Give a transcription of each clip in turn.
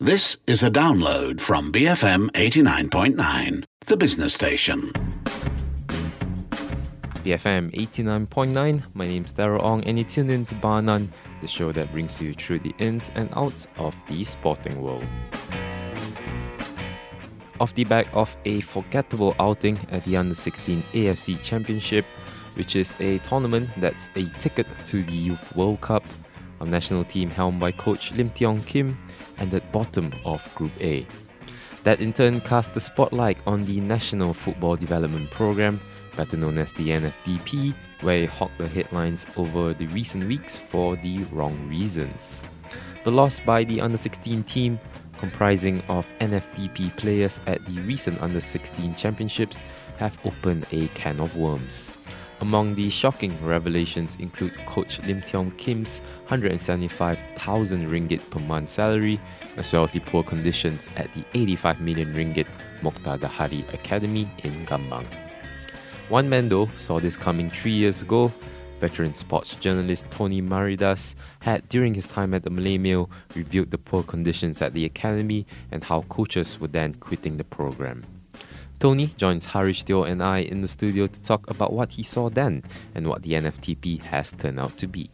This is a download from BFM 89.9, the business station. BFM 89.9, my name's Darryl Ong and you tune in to Bar None, the show that brings you through the ins and outs of the sporting world. Off the back of a forgettable outing at the Under-16 AFC Championship, which is a tournament that's a ticket to the Youth World Cup, our national team helmed by coach Lim Tiong Kim ended bottom of Group A. That in turn cast the spotlight on the National Football Development Programme, better known as the NFDP, where it hawked the headlines over the recent weeks for the wrong reasons. The loss by the Under-16 team, comprising of NFDP players at the recent Under-16 Championships, have opened a can of worms. Among the shocking revelations include coach Lim Tiong Kim's 175,000 ringgit per month salary, as well as the poor conditions at the 85 million ringgit Mokhtar Dahari Academy in Gambang. One man though saw this coming 3 years ago. Veteran sports journalist Tony Maridas had, during his time at the Malay Mail, reviewed the poor conditions at the academy and how coaches were then quitting the program. Tony joins Harish Teo and I in the studio to talk about what he saw then and what the NFTP has turned out to be.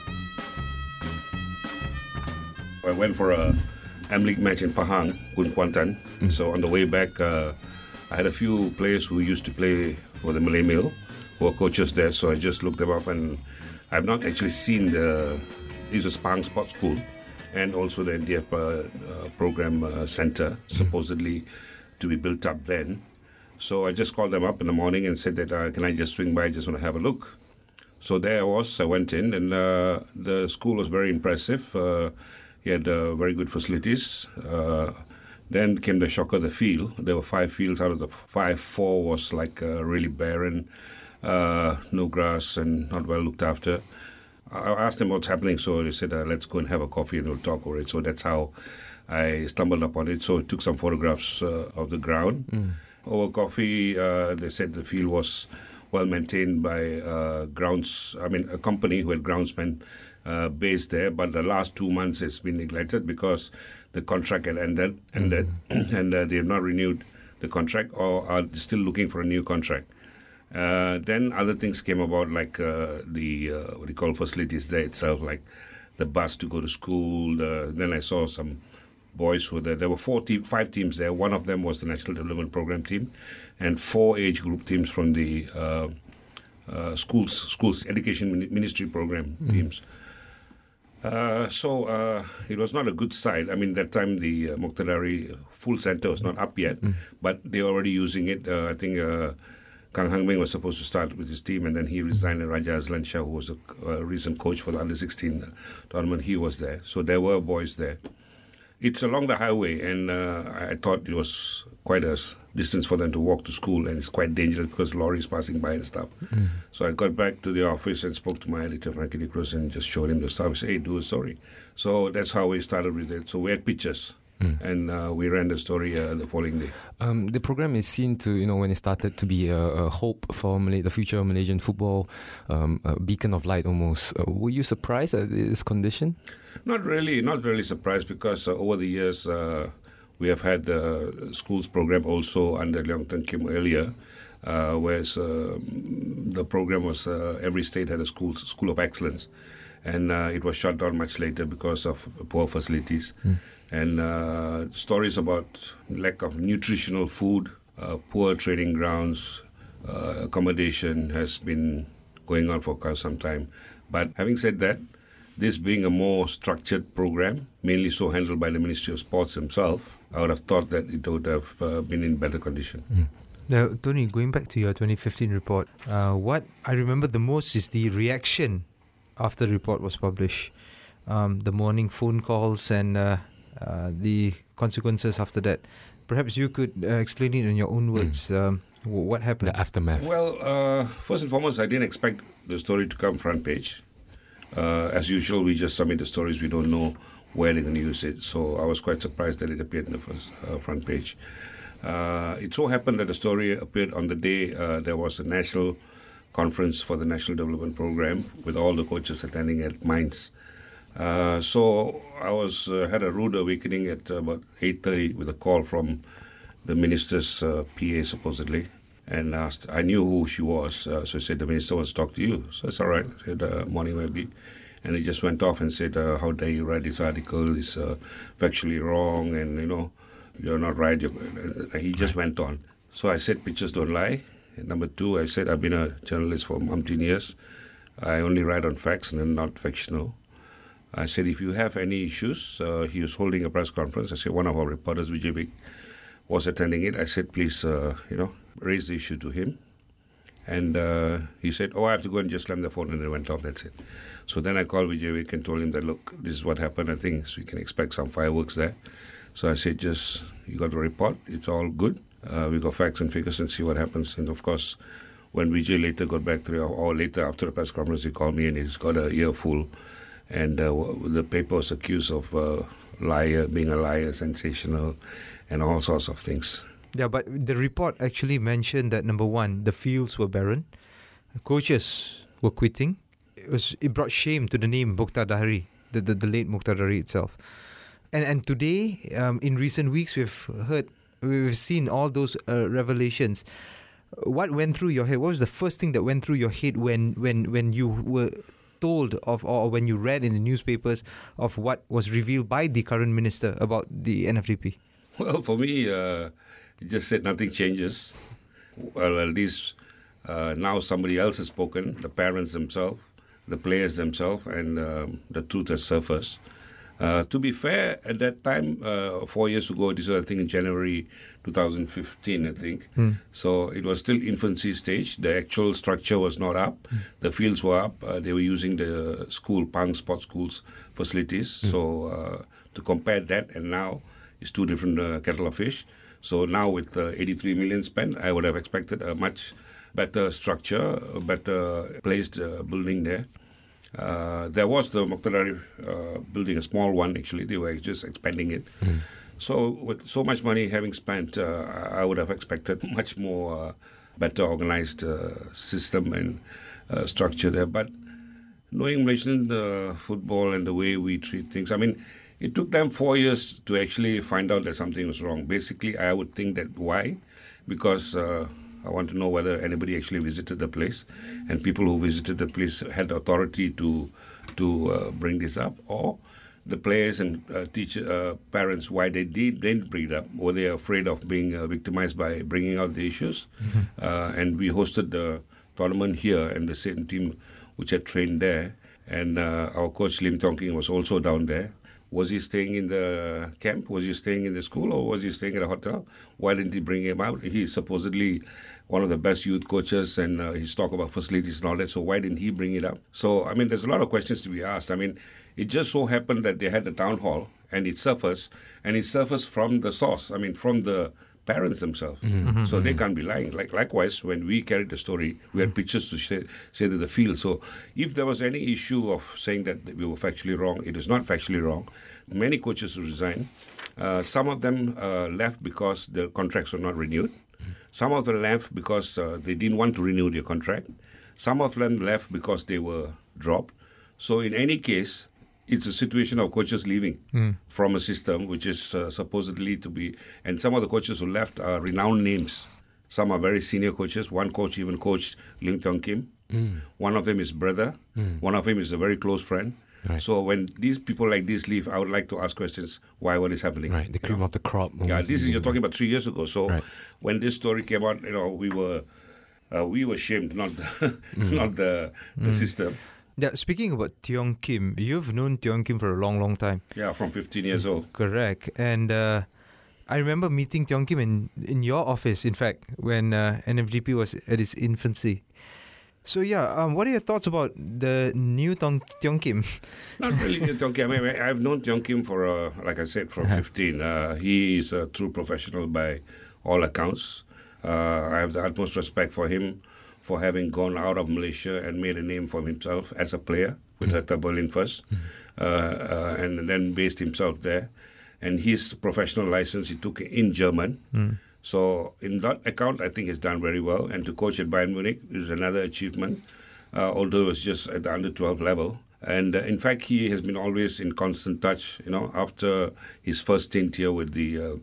I went for a M-League match in Pahang, Kuantan. So on the way back, I had a few players who used to play for the Malay Mail, who were coaches there. So I just looked them up, and I've not actually seen this is Pahang Sports School and also the NDF program center, supposedly to be built up then. So I just called them up in the morning and said that, can I just swing by, I just want to have a look. So there I was, I went in, and the school was very impressive. He had very good facilities. Then came the shocker, the field. There were 5 fields. Out of the 5, 4 was like really barren, no grass and not well looked after. I asked them what's happening, so they said, let's go and have a coffee and we'll talk over it. So that's how I stumbled upon it. So I took some photographs of the ground. Over coffee, they said the field was well maintained by a company who had groundsmen based there. But the last 2 months it's been neglected because the contract had ended, and they have not renewed the contract or are still looking for a new contract. Then other things came about, like the what you call facilities there itself, like the bus to go to school. Then I saw some boys who were there. There were 5 teams there. One of them was the National Development Program team, and 4 age group teams from the schools education ministry program teams. So it was not a good side. I mean, that time the Mokhtar Dahari full center was not up yet, but they were already using it. I think Kang Hang Meng was supposed to start with his team, and then he resigned, and Raja Azlan Shah, who was a recent coach for the Under-16 tournament, he was there. So there were boys there. It's along the highway, and I thought it was quite a distance for them to walk to school, and it's quite dangerous because lorries passing by and stuff. So I got back to the office and spoke to my editor, Frankie De Cruz, and just showed him the stuff. I said, hey, do a story. So that's how we started with it. So we had pictures, and we ran the story the following day. The program is seen to, when it started, to be a hope for the future of Malaysian football, a beacon of light almost. Were you surprised at this condition? Not really surprised, because over the years we have had the schools program also under Leong Teng Kim earlier, whereas the program was every state had a school of excellence, and it was shut down much later because of poor facilities. And stories about lack of nutritional food, poor training grounds, accommodation has been going on for quite some time. But having said that, this being a more structured program, mainly so handled by the Ministry of Sports himself, I would have thought that it would have been in better condition. Now, Tony, going back to your 2015 report, what I remember the most is the reaction after the report was published. The morning phone calls and the consequences after that. Perhaps you could explain it in your own words. What happened? The aftermath. Well, first and foremost, I didn't expect the story to come front page. As usual, we just submit the stories. We don't know where they're going to use it. So I was quite surprised that it appeared in the first front page. It so happened that the story appeared on the day there was a national conference for the National Development Program with all the coaches attending at Mines So I was had a rude awakening at about 8:30 with a call from the minister's PA supposedly, and asked. I knew who she was, so he said the minister wants to talk to you. So it's all right. I said morning maybe, and he just went off and said, "How dare you write this article? It's factually wrong, and you're not right." He just went on. So I said, "Pictures don't lie." And number two, I said, "I've been a journalist for umpteen years. I only write on facts and not fictional." I said, "If you have any issues," he was holding a press conference. I said, one of our reporters, Vijay Vick, was attending it. I said, "Please, raise the issue to him." And he said, "Oh, I have to go," and just slammed the phone, and then went off. That's it. So then I called Vijay Vick and told him that, "Look, this is what happened. I think so we can expect some fireworks there." So I said, you got the report. It's all good. We got facts and figures and see what happens. And of course, when Vijay later got back 3 hours later after the press conference, he called me and he's got an earful. And the paper was accused of being a liar, sensational, and all sorts of things. Yeah, but the report actually mentioned that, number one, the fields were barren, coaches were quitting. It brought shame to the name Mokhtar Dahari, the late Mokhtar Dahari itself. And today, in recent weeks, we've seen all those revelations. What went through your head? What was the first thing that went through your head when you were told of, or when you read in the newspapers of what was revealed by the current minister about the NFDP? Well, for me, it just said nothing changes. Well, at least now somebody else has spoken, the parents themselves, the players themselves, and the truth has surfaced. To be fair, at that time, 4 years ago, this was, I think, in January 2015, I think. So it was still infancy stage. The actual structure was not up. The fields were up. They were using the Pang Sports School's facilities. So to compare that and now, it's two different kettle of fish. So now with 83 million spent, I would have expected a much better structure, a better placed building there. There was the Mokhtar Dahari building, a small one actually. They were just expanding it. So with so much money having spent, I would have expected much more better organized system and structure there. But knowing Malaysian football and the way we treat things, I mean, it took them 4 years to actually find out that something was wrong. Basically, I would think that why? Because I want to know whether anybody actually visited the place, and people who visited the place had the authority to bring this up, or the players and parents, why they didn't bring it up. Were they afraid of being victimized by bringing out the issues? And we hosted the tournament here, and the same team which had trained there, and our coach Lim Tiong Kim was also down there. Was he staying in the camp? Was he staying in the school? Or was he staying at a hotel? Why didn't he bring him out? He's supposedly one of the best youth coaches, and he's talk about facilities and all that. So why didn't he bring it up? So, I mean, there's a lot of questions to be asked. I mean, it just so happened that they had the town hall, and it surfaced from the source. I mean, from the parents themselves. So they can't be lying. Likewise, when we carried the story, we had pictures to say that the field. So if there was any issue of saying that we were factually wrong, it is not factually wrong. Many coaches resigned. Some of them left because the contracts were not renewed. Some of them left because they didn't want to renew their contract. Some of them left because they were dropped. So in any case, it's a situation of coaches leaving from a system which is supposedly to be, and some of the coaches who left are renowned names. Some are very senior coaches. One coach even coached Lim Tiong Kim. One of them is brother. One of them is a very close friend. Right. So when these people like this leave, I would like to ask questions, why, what is happening? Right, the cream of the crop. Yeah, you're talking about 3 years ago. So when this story came out, we were shamed, not the system. Yeah, speaking about Tiong Kim, you've known Tiong Kim for a long, long time. Yeah, from 15 years old. Correct. And I remember meeting Tiong Kim in your office, in fact, when NFDP was at its infancy. So what are your thoughts about the new Tiong Kim? Not really new Tiong Kim. I mean, I've known Tiong Kim for, like I said, from 15. He is a true professional by all accounts. I have the utmost respect for him for having gone out of Malaysia and made a name for himself as a player with Hertha Berlin first, and then based himself there. And his professional license he took in German. So in that account, I think he's done very well. And to coach at Bayern Munich is another achievement, although it was just at the under-12 level. And in fact, he has been always in constant touch, after his first stint here with the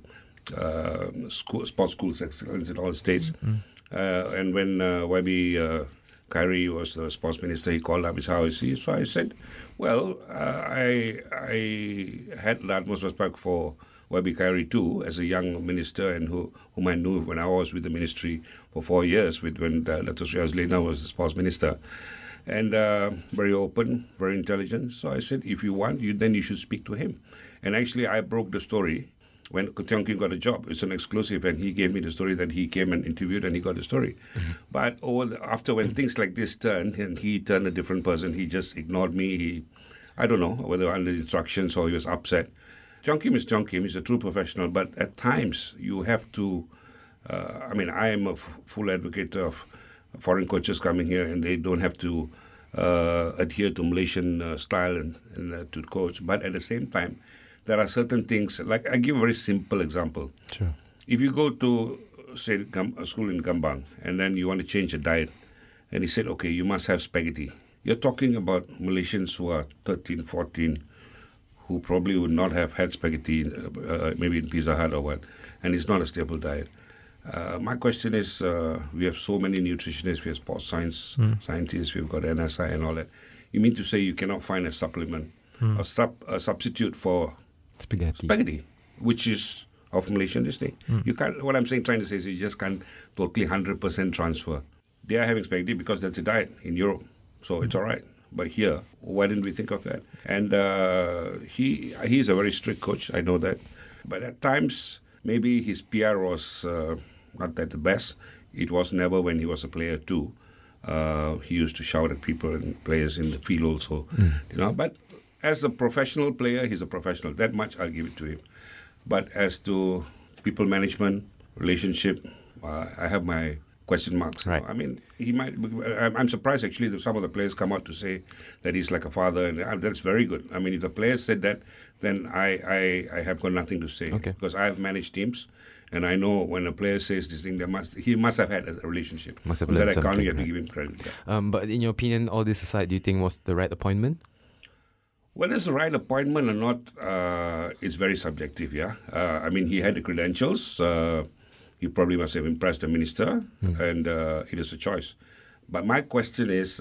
Sports Schools Excellence in all states. And when YB Kyrie was the sports minister, he called up, how is he? So I said, well, I had the utmost respect for YB Kyrie too, as a young minister, and whom I knew when I was with the ministry for 4 years, when Dr. Shreyas Lena was the sports minister. And very open, very intelligent. So I said, if you want, then you should speak to him. And actually, I broke the story when Tiong Kim got a job. It's an exclusive, and he gave me the story that he came and interviewed, and he got the story. But after when things like this turned, and he turned a different person, he just ignored me. I don't know whether under instructions or he was upset. Tiong Kim is Tiong Kim. He's a true professional. But at times, you have to... I am a full advocate of foreign coaches coming here, and they don't have to adhere to Malaysian style and to coach. But at the same time, there are certain things, like I give a very simple example. Sure. If you go to, say, a school in Gambang, and then you want to change a diet, and he said, okay, you must have spaghetti. You're talking about Malaysians who are 13, 14, who probably would not have had spaghetti, maybe in Pizza Hut or what, and it's not a staple diet. My question is, we have so many nutritionists, we have sports science scientists, we've got NSI and all that. You mean to say you cannot find a supplement, a substitute for spaghetti, which is of Malaysian distinct. You can't. What I'm trying to say is you just can't totally 100% transfer. They are having spaghetti because that's a diet in Europe, so it's all right. But here, why didn't we think of that? And he is a very strict coach. I know that. But at times, maybe his PR was not that the best. It was never when he was a player too. He used to shout at people and players in the field also, But as a professional player, he's a professional. That much I'll give it to him. But as to people management, relationship, I have my question marks. Right. I mean, he might. I'm surprised actually that some of the players come out to say that he's like a father, and that's very good. I mean, if the players said that, then I have got nothing to say, because I have managed teams. And I know when a player says this thing, he must have had a relationship. Must have On learned that account, something, you have to give him credit. Yeah. But in your opinion, all this aside, do you think was the right appointment? Whether it's the right appointment or not is very subjective, yeah. He had the credentials. He probably must have impressed the minister, and it is a choice. But my question is,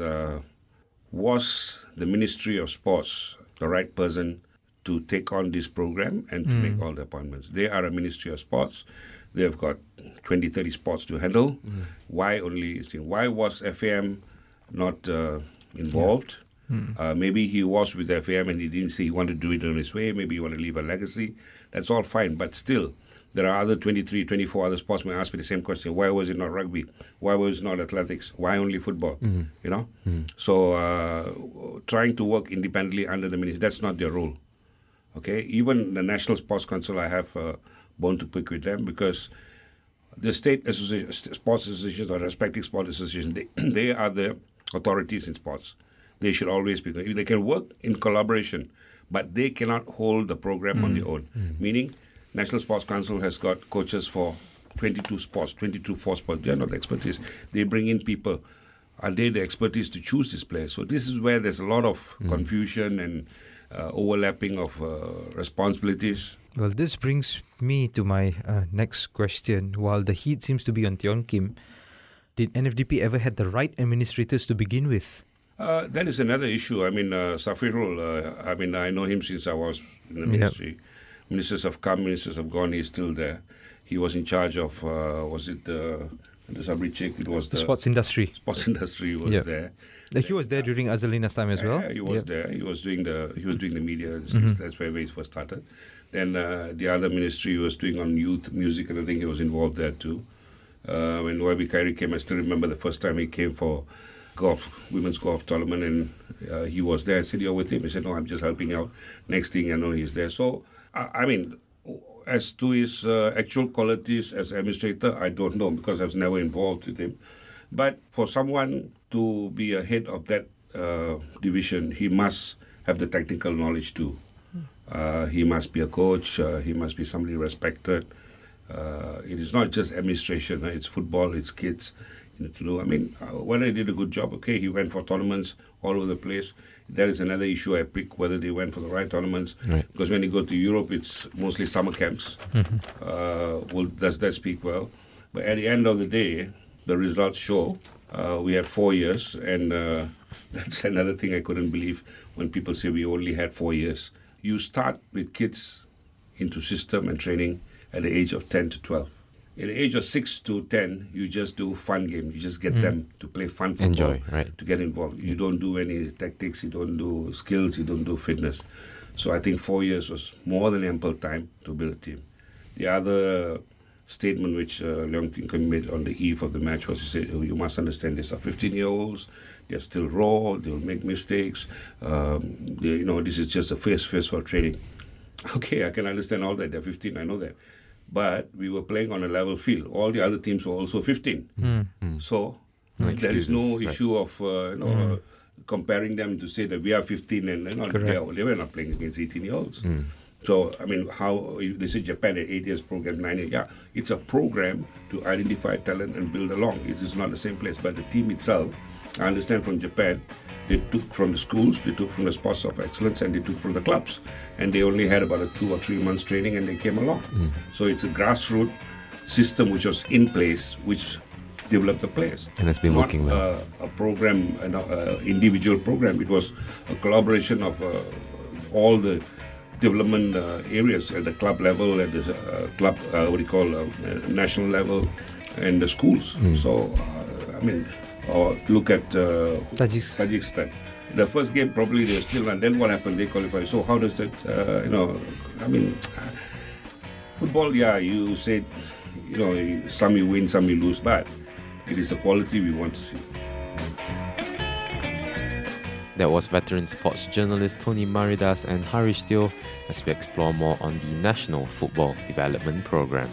was the Ministry of Sports the right person to take on this program and to make all the appointments? They are a Ministry of Sports. They've got 20, 30 sports to handle. Why was FAM not involved? Maybe he was with FAM and he didn't say he wanted to do it in his way. Maybe he wanted to leave a legacy. That's all fine. But still, there are other 23, 24 other sports may ask me the same question. Why was it not rugby? Why was it not athletics? Why only football? So trying to work independently under the ministry, that's not their role. Okay, even the National Sports Council, I have a bone to pick with them, because the state sports associations or respective sports associations, they are the authorities in sports. They should always be. They can work in collaboration, but they cannot hold the program on their own. Meaning, National Sports Council has got coaches for 22 sports, 22 for sports. They are not the expertise. They bring in people. Are they the expertise to choose these players? So this is where there's a lot of confusion and overlapping of responsibilities. Well, this brings me to my next question. While the heat seems to be on Tiong Kim, did NFDP ever had the right administrators to begin with? That is another issue. Safirul, I know him since I was in the ministry. Ministers have come, ministers have gone, he's still there. He was in charge of, the Sabri Chek? It was the sports industry. Sports industry was there. He was there during Azalina's time as well. Yeah, he was there. He was doing the media. That's where he first started. Then the other ministry was doing on youth music, and I think he was involved there too. When YB Kyrie came, I still remember the first time he came for women's golf tournament, and he was there. I said, "You're with him?" He said, "No, I'm just helping out." Next thing I know, he's there. So, as to his actual qualities as administrator, I don't know, because I was never involved with him. But for someone to be a head of that division, he must have the technical knowledge too. He must be a coach. He must be somebody respected. It is not just administration. It's football. It's kids. you need to do. I mean, whether he did a good job, okay, he went for tournaments all over the place. That is another issue I pick, whether they went for the right tournaments. Right. Because when you go to Europe, it's mostly summer camps. Does that speak well? But at the end of the day, the results show we had 4 years, and that's another thing I couldn't believe when people say we only had 4 years. You start with kids into system and training at the age of 10 to 12. At the age of 6 to 10, you just do fun games. You just get them to play fun football, Enjoy, right. to get involved. You don't do any tactics, you don't do skills, you don't do fitness. So I think 4 years was more than ample time to build a team. The other statement which Leong Tin Keung made on the eve of the match was, he said, you must understand these are 15-year-olds, they're still raw, they'll make mistakes, this is just a phase for training. Okay, I can understand all that, they're 15, I know that. But we were playing on a level field. All the other teams were also 15. So there is no issue of comparing them to say that we are 15 and they were not playing against 18-year-olds. So, I mean, how they say Japan had 8 years program, 9 years. Yeah, it's a program to identify talent and build along. It is not the same place. But the team itself, I understand from Japan, they took from the schools, they took from the sports of excellence, and they took from the clubs. And they only had about a 2 or 3 months training, and they came along. So it's a grassroots system which was in place, which developed the players. And it's been working well. A program, an individual program. It was a collaboration of all the development areas at the club level, at the club, national level, and the schools. So, look at Tajikistan. The first game, probably they were still not. Then what happened? They qualified. So how does that, football, you said, some you win, some you lose, but it is the quality we want to see. That was veteran sports journalist Tony Maridas and Harish Teo as we explore more on the National Football Development Programme.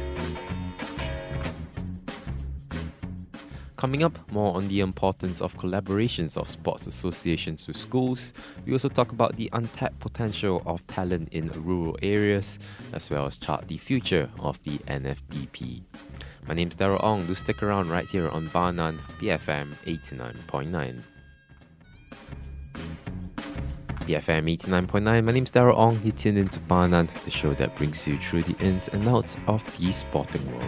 Coming up, more on the importance of collaborations of sports associations with schools. We also talk about the untapped potential of talent in rural areas, as well as chart the future of the NFDP. My name's Darryl Ong. Do stick around right here on Banan, BFM 89.9. BFM 89.9, my name's Darryl Ong. You tune into Banan, the show that brings you through the ins and outs of the sporting world.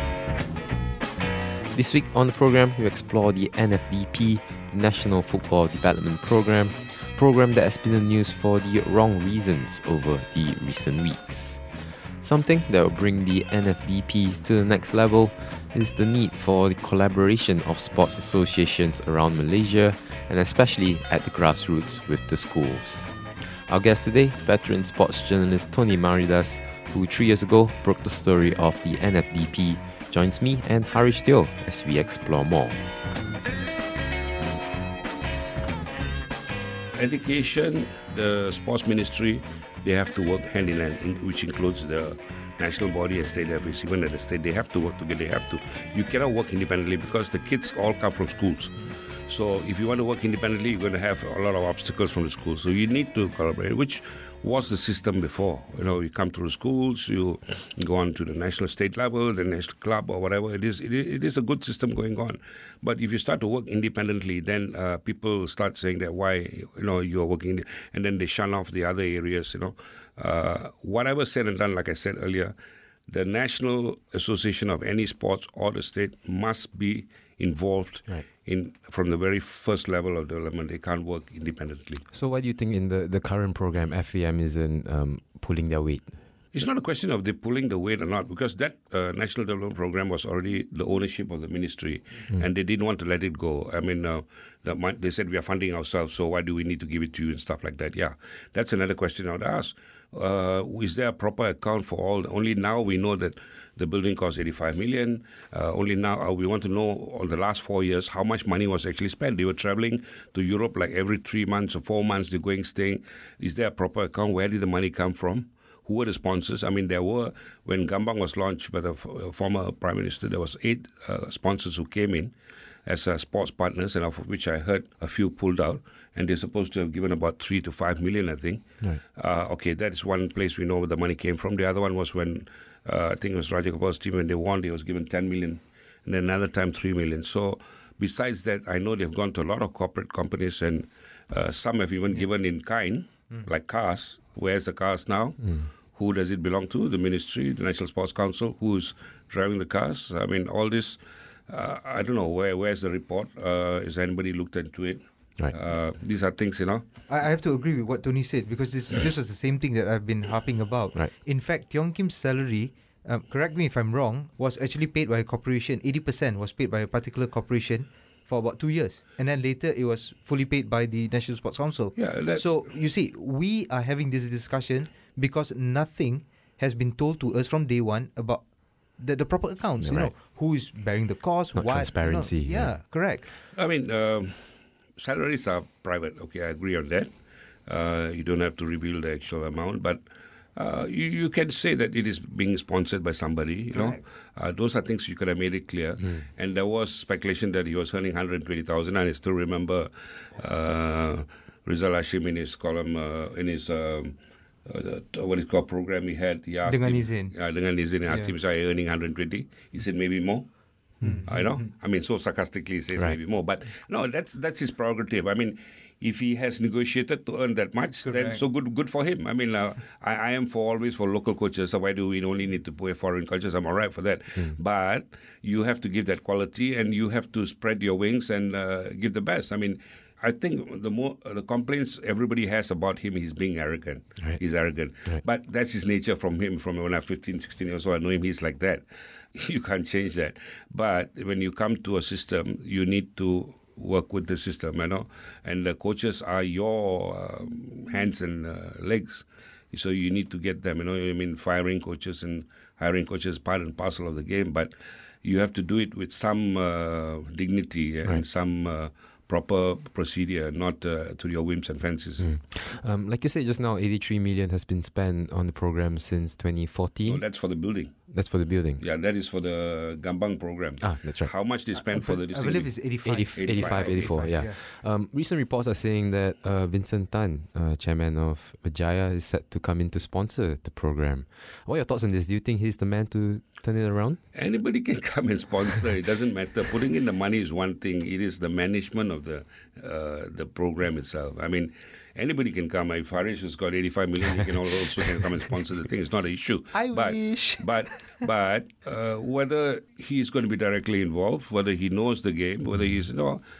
This week on the program, we explore the NFDP, the National Football Development Programme that has been in the news for the wrong reasons over the recent weeks. Something that will bring the NFDP to the next level is the need for the collaboration of sports associations around Malaysia, and especially at the grassroots with the schools. Our guest today, veteran sports journalist Tony Maridas, who 3 years ago broke the story of the NFDP, joins me and Harish Teo as we explore more. Education, the sports ministry, they have to work hand in hand, which includes the national body and state office. Even at the state, they have to work together. They have to. You cannot work independently because the kids all come from schools. So if you want to work independently, you're going to have a lot of obstacles from the schools. So you need to collaborate, which was the system before. You come through the schools, you go on to the national state level, the national club or whatever. It is a good system going on. But if you start to work independently, then people start saying that why you're working, and then they shun off the other areas. Whatever said and done, like I said earlier, the National Association of any sports or the state must be involved from the very first level of development. They can't work independently. So why do you think in the current program, FAM isn't pulling their weight? It's not a question of they pulling the weight or not, because that National Development Program was already the ownership of the ministry, and they didn't want to let it go. I mean, they said we are funding ourselves, so why do we need to give it to you and stuff like that? Yeah, that's another question I would ask. Is there a proper account for all? Only now we know that the building cost 85 million. Only now we want to know on the last 4 years how much money was actually spent. They were traveling to Europe like every 3 months or 4 months. They're going, staying. Is there a proper account? Where did the money come from? Who were the sponsors? I mean, there were, when Gambang was launched by the former Prime Minister, there was 8 sponsors who came in as sports partners, and of which I heard a few pulled out, and they're supposed to have given about 3 to 5 million, I think. Right. Okay, that is one place we know where the money came from. The other one was when, I think it was Raja Gopal's team, when they won, they was given 10 million. and then another time 3 million. So besides that, I know they've gone to a lot of corporate companies, and some have even given in kind, like cars. Where's the cars now? Who does it belong to? The ministry, the National Sports Council. Who's driving the cars? I mean, all this, I don't know, where's the report? Has anybody looked into it? Right. These are things, I have to agree with what Tony said, because this was the same thing that I've been harping about. Right. In fact, Tiong Kim's salary, correct me if I'm wrong, was actually paid by a corporation. 80% was paid by a particular corporation for about 2 years. And then later it was fully paid by the National Sports Council. Yeah, so, you see, we are having this discussion because nothing has been told to us from day one about the proper accounts. You know, who is bearing the cost, Not transparency. Yeah, correct. I mean, salaries are private. Okay, I agree on that. You don't have to reveal the actual amount, but you can say that it is being sponsored by somebody. Those are things you could have made it clear. And there was speculation that he was earning 120,000. And I still remember Rizal Hashim in his column, in his what is called program he had. He asked Dengan him, Izin. Dengan Izin, asked him, so are you earning 120? He said maybe more. I mean, so sarcastically he says maybe more, but no, that's his prerogative. I mean, if he has negotiated to earn that much, then so good for him. I mean, I am always for local coaches. So why do we only need to pay foreign coaches? I'm all right for that. But you have to give that quality, and you have to spread your wings and give the best. I mean, I think the complaints everybody has about him, he's being arrogant. Right. He's arrogant. Right. But that's his nature from him. From when I was 15, 16 years old, I know him, he's like that. You can't change that. But when you come to a system, you need to work with the system, and the coaches are your hands and legs. So you need to get them, I mean, firing coaches and hiring coaches is part and parcel of the game, but you have to do it with some dignity and some proper procedure, not to your whims and fancies. Like you said just now, 83 million has been spent on the program since 2014. No, that's for the building. That's for the building. Yeah, that is for the Gambang program. That's right. How much they spent for the I believe it's 85. 84, yeah. Recent reports are saying that Vincent Tan, chairman of Vijaya, is set to come in to sponsor the program. What are your thoughts on this? Do you think he's the man to turn it around? Anybody can come and sponsor. It doesn't matter. Putting in the money is one thing. It is the management of the program itself. I mean, anybody can come. If Harish has got 85 million, he can also come and sponsor the thing. It's not an issue. I wish. But whether he's going to be directly involved, whether he knows the game, whether he's,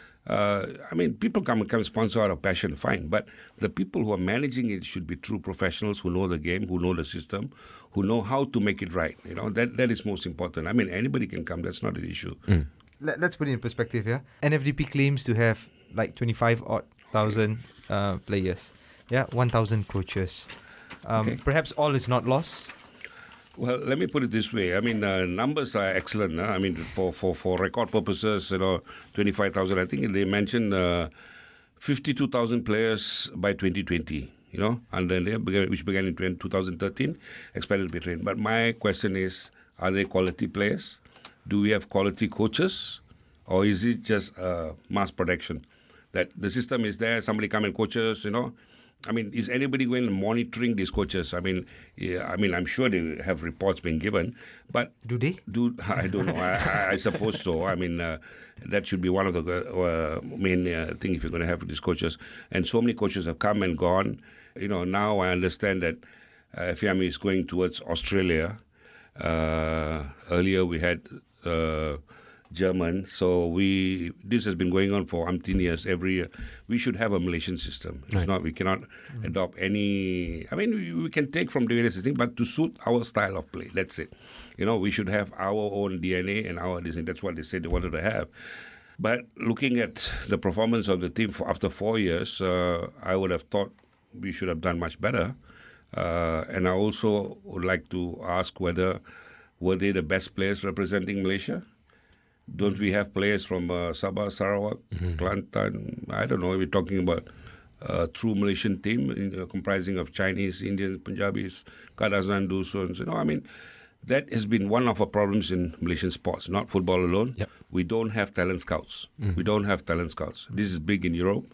I mean, people come and sponsor out of passion, fine. But the people who are managing it should be true professionals who know the game, who know the system, who know how to make it right. That is most important. I mean, anybody can come. That's not an issue. Let's put it in perspective, yeah? NFDP claims to have like 25,000 players. 1,000 coaches. Perhaps all is not lost. Well, let me put it this way. I mean, numbers are excellent. I mean, for record purposes, 25,000. I think they mentioned 52,000 players by 2020. And then which began in 2013, expected to be trained. But my question is, are they quality players? Do we have quality coaches? Or is it just mass production? That the system is there, somebody come and coaches, I mean, is anybody going and monitoring these coaches? I mean, I'm sure they have reports being given, but do they? I don't know. I suppose so. I mean, that should be one of the main thing if you're going to have these coaches. And so many coaches have come and gone. Now I understand that FIAMI is going towards Australia. Earlier we had German. So this has been going on for umpteen years. Every year, we should have a Malaysian system. It's not. We cannot adopt any. I mean, we can take from the various things, but to suit our style of play. That's it. We should have our own DNA and our design. That's what they said they wanted to have. But looking at the performance of the team after 4 years, I would have thought we should have done much better. And I also would like to ask were they the best players representing Malaysia? Don't we have players from Sabah, Sarawak, Kelantan? I don't know. We're talking about a true Malaysian team comprising of Chinese, Indians, Punjabis, Kadazan, Dusuns. I mean, that has been one of our problems in Malaysian sports, not football alone. Yep. We don't have talent scouts. We don't have talent scouts. This is big in Europe.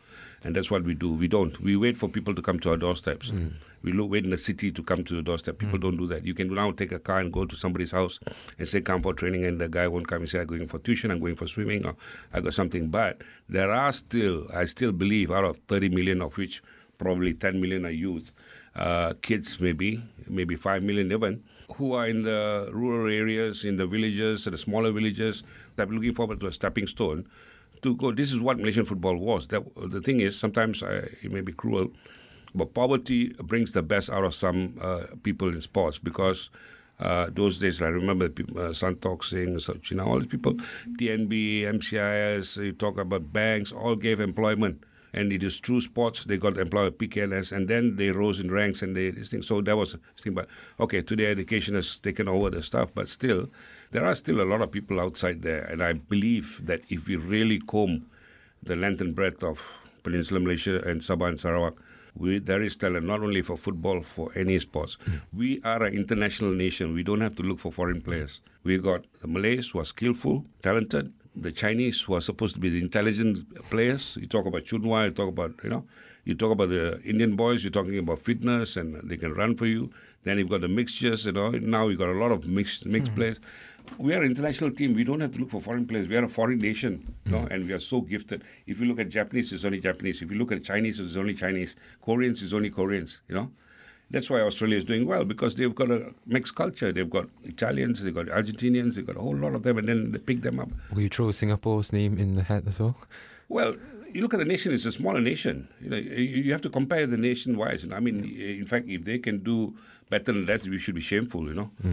And that's what we do. We don't. We wait for people to come to our doorsteps. We wait in the city to come to the doorstep. People don't do that. You can now take a car and go to somebody's house and say, come for training, and the guy won't come and say, I'm going for tuition, I'm going for swimming, or I got something. But there are still, I still believe, out of 30 million, of which probably 10 million are youth, kids maybe 5 million even, who are in the rural areas, in the villages, the smaller villages, that are looking forward to a stepping stone to go. This is what Malaysian football was. The thing is, sometimes it may be cruel, but poverty brings the best out of some people in sports, because those days, I remember Santokh Singh, Sachin, all these people, TNB, MCIS, you talk about banks, all gave employment. And it is true sports, they got employed PKNS, and then they rose in ranks and this thing. So that was a thing. But okay, today education has taken over the stuff, but still, there are still a lot of people outside there. And I believe that if we really comb the length and breadth of Peninsular Malaysia and Sabah and Sarawak, there is talent not only for football, for any sports. We are an international nation. We don't have to look for foreign players. We got the Malays who are skillful, talented, the Chinese who are supposed to be the intelligent players. You talk about Chunhua, you talk about the Indian boys, you're talking about fitness and they can run for you. Then you've got the mixtures, now you've got a lot of mixed players. We are an international team. We don't have to look for foreign players. We are a foreign nation, and we are so gifted. If you look at Japanese, it's only Japanese. If you look at Chinese, it's only Chinese. Koreans, it's only Koreans, That's why Australia is doing well, because they've got a mixed culture. They've got Italians, they've got Argentinians, they've got a whole lot of them, and then they pick them up. Will you throw Singapore's name in the hat as well? Well, you look at the nation, it's a smaller nation. You have to compare the nation-wise. I mean, in fact, if they can do better than that, we should be shameful,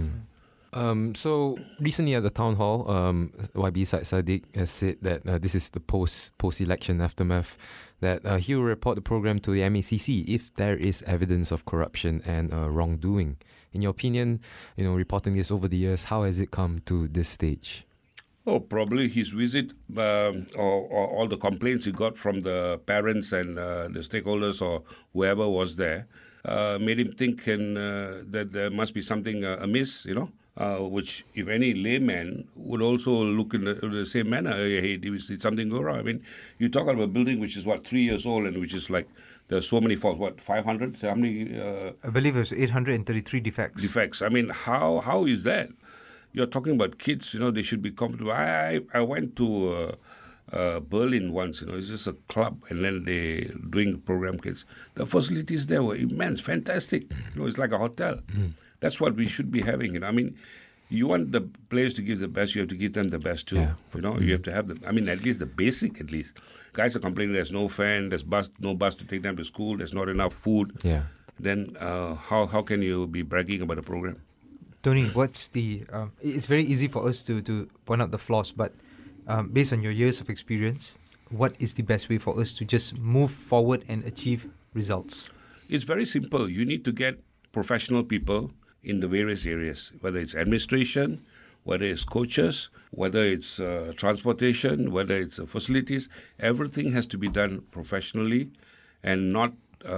So recently at the town hall, YB Syed Saddiq has said that this is the post-election aftermath, that he will report the program to the MACC if there is evidence of corruption and wrongdoing. In your opinion, reporting this over the years, how has it come to this stage? Oh, probably his visit or all the complaints he got from the parents and the stakeholders or whoever was there made him think that there must be something amiss, which if any layman would also look in the same manner. Hey, did something go wrong? I mean, you talk about a building which is, 3 years old and which is like, there's so many faults, 500? How many? I believe it was 833 defects. Defects. I mean, how is that? You're talking about kids, they should be comfortable. I went to Berlin once, it's just a club, and then they doing program kids. The facilities there were immense, fantastic. It's like a hotel. That's what we should be having. I mean, you want the players to give the best, you have to give them the best too. Yeah. You have to have at least the basic, at least. Guys are complaining there's no fan, there's no bus to take them to school, there's not enough food. Yeah. Then how can you be bragging about a program? Tony, what's the... it's very easy for us to point out the flaws, but based on your years of experience, what is the best way for us to just move forward and achieve results? It's very simple. You need to get professional people in the various areas, whether it's administration, whether it's coaches, whether it's transportation, whether it's facilities. Everything has to be done professionally and not,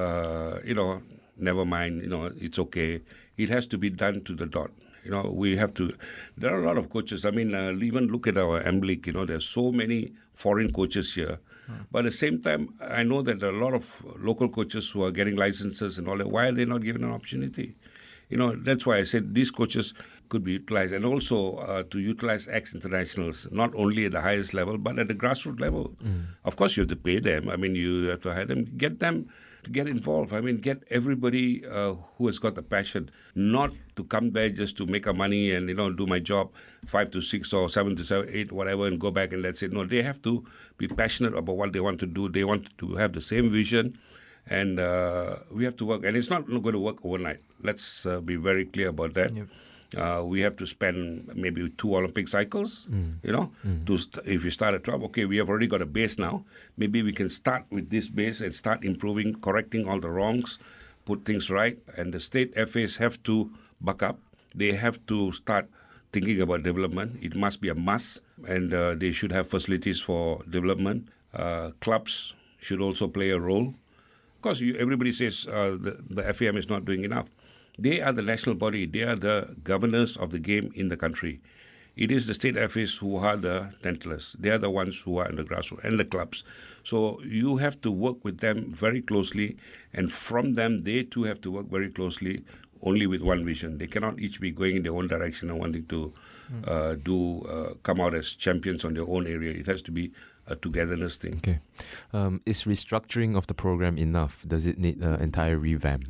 never mind, it's okay. It has to be done to the dot. We have to... There are a lot of coaches. I mean, even look at our M-League, there's so many foreign coaches here. But at the same time, I know that there are a lot of local coaches who are getting licenses and all that. Why are they not given an opportunity? That's why I said these coaches could be utilized. And also to utilize ex-internationals, not only at the highest level, but at the grassroots level. Of course, you have to pay them. I mean, you have to hire them, get them to get involved. I mean, get everybody who has got the passion, not to come there just to make a money and, do my job 5 to 6 or 7 to 8, whatever, and go back and that's it. No, they have to be passionate about what they want to do. They want to have the same vision, and we have to work. And it's not going to work overnight. Let's be very clear about that. Yep. We have to spend maybe 2 Olympic cycles, if you start at 12, okay, we have already got a base now. Maybe we can start with this base and start improving, correcting all the wrongs, put things right. And the state FAs have to buck up. They have to start thinking about development. It must be a must, and they should have facilities for development. Clubs should also play a role. Of course, everybody says the FAM is not doing enough. They are the national body. They are the governors of the game in the country. it is the state FAs who are the tentless. They are the ones who are in the grassroots and the clubs. So you have to work with them very closely, and from them, they too have to work very closely, only with one vision. They cannot each be going in their own direction and wanting to come out as champions on their own area. It has to be a togetherness thing. Okay. Is restructuring of the program enough? Does it need an entire revamp?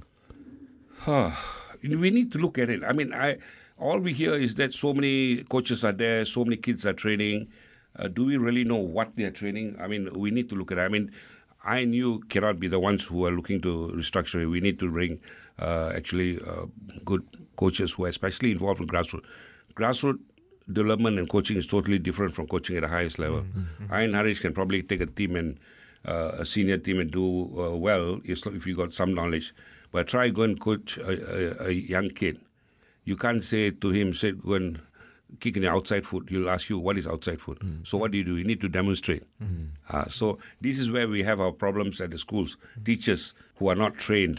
We need to look at it. I mean, all we hear is that so many coaches are there, so many kids are training. Do we really know what they are training? I mean, we need to look at it. I mean, I and you cannot be the ones who are looking to restructure it. We need to bring good coaches who are especially involved in grassroots. Grassroots development and coaching is totally different from coaching at the highest level. I and Harish can probably take a team and a senior team and do well if you got some knowledge. But try go and coach a young kid. You can't say to him, say, go and kick in the outside foot. He'll ask you, what is outside foot? So what do? You need to demonstrate. So this is where we have our problems at the schools. Teachers who are not trained,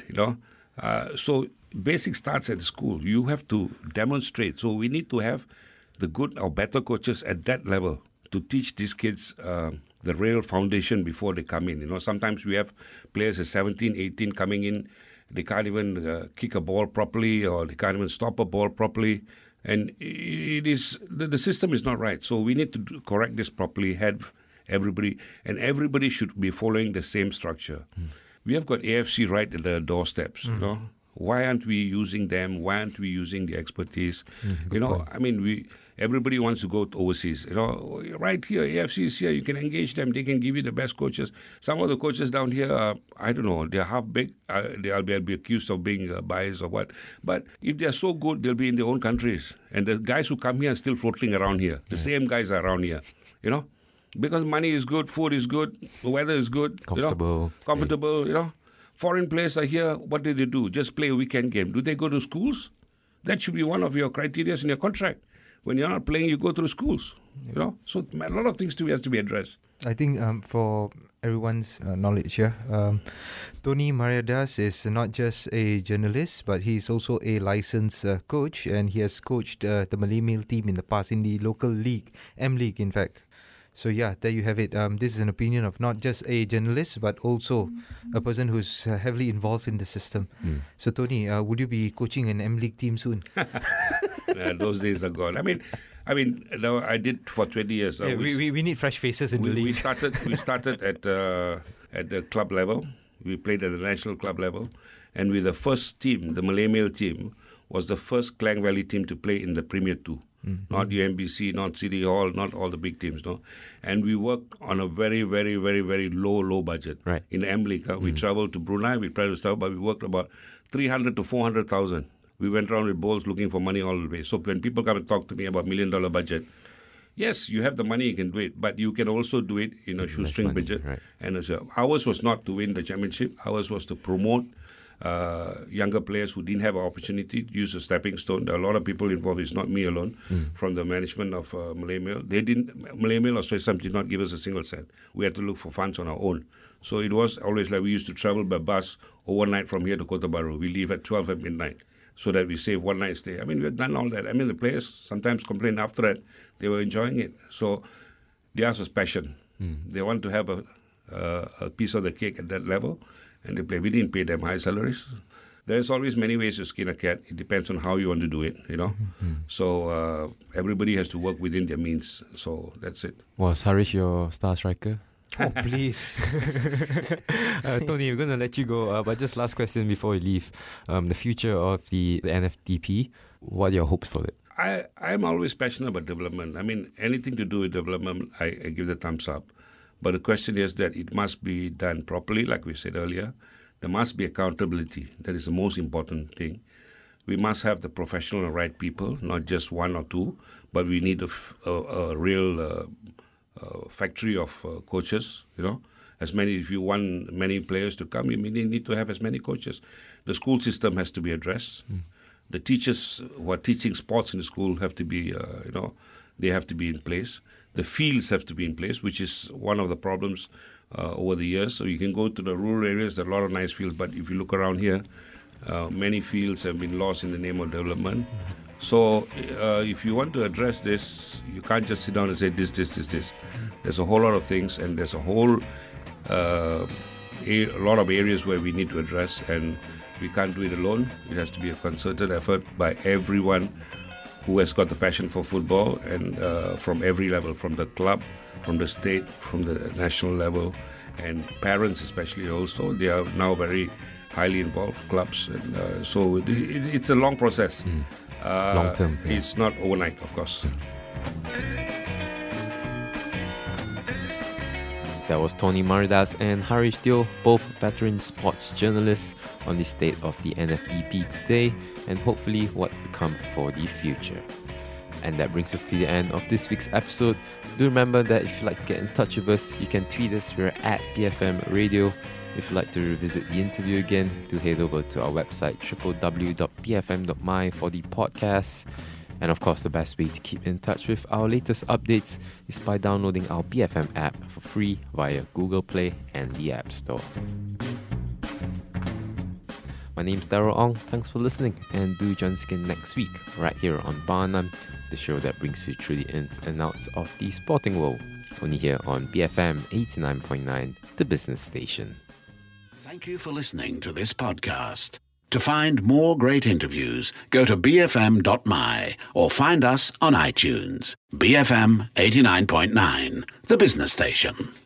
So basic starts at the school. You have to demonstrate. So we need to have the good or better coaches at that level to teach these kids the real foundation before they come in. Sometimes we have players at 17, 18 coming in. They can't even kick a ball properly, or they can't even stop a ball properly. And it is the system is not right. So we need to correct this properly, have everybody, and everybody should be following the same structure. We have got AFC right at the doorsteps, Why aren't we using them? Why aren't we using the expertise? Point. I mean, everybody wants to go overseas. Right here, AFC is here. You can engage them. They can give you the best coaches. Some of the coaches down here, I don't know, they're half big. They'll be accused of being biased or what. But if they're so good, they'll be in their own countries. And the guys who come here are still floating around here. The same guys are around here, Because money is good, food is good, the weather is good. Comfortable, Foreign players are here. What do they do? Just play a weekend game. Do they go to schools? That should be one of your criteria in your contract. When you're not playing, you go to the schools. So a lot of things has to be addressed. I think for everyone's knowledge here, Tony Mariadas is not just a journalist, but he's also a licensed coach, and he has coached the Malay male team in the past in the local league, M-League in fact. So yeah, there you have it. This is an opinion of not just a journalist, but also a person who's heavily involved in the system. So Tony, would you be coaching an M-League team soon? Those days are gone. I mean, I did for 20 years. We need fresh faces in the league. We started at the club level. We played at the national club level, and with the first team, the Malay male team, was the first Klang Valley team to play in the Premier 2. Not UMBC, not City Hall, not all the big teams, no. And we worked on a very, very, very, very low budget. Right. In the M-League, we traveled to Brunei, we tried to start, but we worked about 300 to 400,000. We went around with balls looking for money all the way. So when people come and talk to me about $1 million budget, yes, you have the money, you can do it, but you can also do it in a shoestring budget. Right. And ours was not to win the championship. Ours was to promote younger players who didn't have an opportunity to use a stepping stone. There are a lot of people involved. It's not me alone. From the management of Malay Mail. Malay Mail or Swissam did not give us a single cent. We had to look for funds on our own. So it was always like we used to travel by bus overnight from here to Kota Bharu. We leave at 12 at midnight so that we save one night stay. I mean, we had done all that. I mean, the players sometimes complained after that. They were enjoying it. So theirs was passion. They want to have a piece of the cake at that level. And they play. We didn't pay them high salaries. There's always many ways to skin a cat. It depends on how you want to do it, So everybody has to work within their means. So that's it. Was Harish your star striker? Oh, please. Tony, we're going to let you go. But just last question before we leave. The future of the NFDP, what are your hopes for it? I'm always passionate about development. I mean, anything to do with development, I give the thumbs up. But the question is that it must be done properly, like we said earlier. There must be accountability. That is the most important thing. We must have the professional and right people, not just one or two, but we need a real factory of coaches, If you want many players to come, you need to have as many coaches. The school system has to be addressed. The teachers who are teaching sports in the school have to be, they have to be in place. The fields have to be in place, which is one of the problems over the years. So you can go to the rural areas, there are a lot of nice fields, but if you look around here, many fields have been lost in the name of development. So if you want to address this, you can't just sit down and say this. There's a whole lot of things, and there's a whole a lot of areas where we need to address, and we can't do it alone. It has to be a concerted effort by everyone who has got the passion for football, and from every level, from the club, from the state, from the national level, and parents especially also. They are now very highly involved, clubs, and so it's a long process. Long term. Yeah. It's not overnight, of course. That was Tony Maridas and Harish Teo, both veteran sports journalists, on the state of the NFEP today, and hopefully what's to come for the future. And that brings us to the end of this week's episode. Do remember that if you'd like to get in touch with us, you can tweet us. We're at BFM Radio. If you'd like to revisit the interview again, do head over to our website www.bfm.my for the podcast. And of course, the best way to keep in touch with our latest updates is by downloading our BFM app for free via Google Play and the App Store. My name's Darryl Ong. Thanks for listening, and do join us again next week right here on Barnum, the show that brings you through the ins and outs of the sporting world. Only here on BFM 89.9, the business station. Thank you for listening to this podcast. To find more great interviews, go to bfm.my or find us on iTunes. BFM 89.9, the business station.